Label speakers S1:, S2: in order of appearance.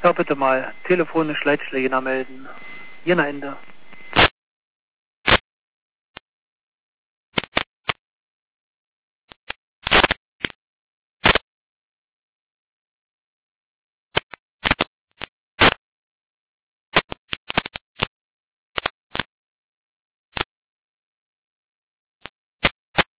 S1: da bitte mal telefonisch Leitstelle Jena melden. Jena Ende.